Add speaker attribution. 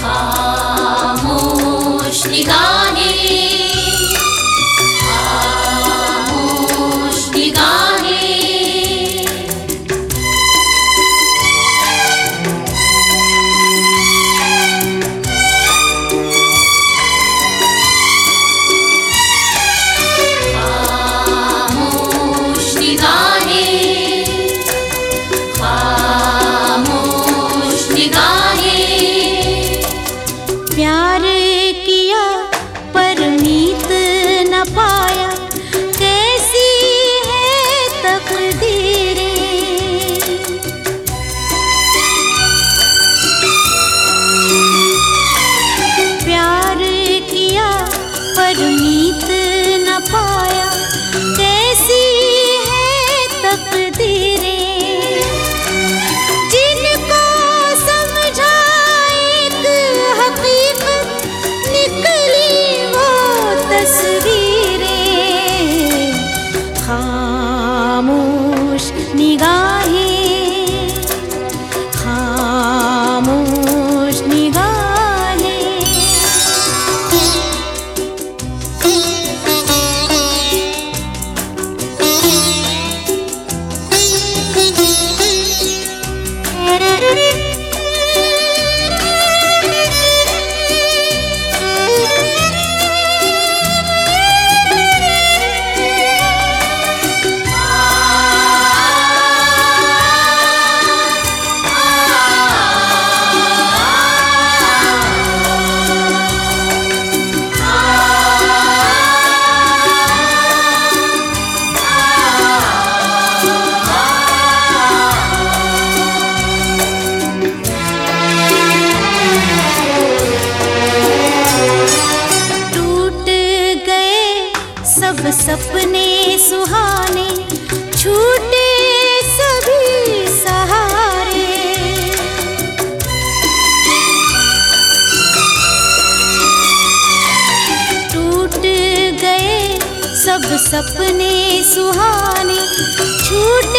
Speaker 1: खामोश निगाहें, खामोश निगाहें। खामोश निगाहें, खामोश निगाहें।
Speaker 2: प्यार किया पर मीत न पाया, कैसी है तकदीरें। प्यार किया पर मीत न पाया, कैसी है तकदीरें। जिनको समझा एक हकीकत, निकली वो तस्वीरें। खामोश निगाहें, खामोश निगाहें। सब सपने सुहाने, छूटे सभी सहारे। टूट गए सब सपने सुहाने, छूटे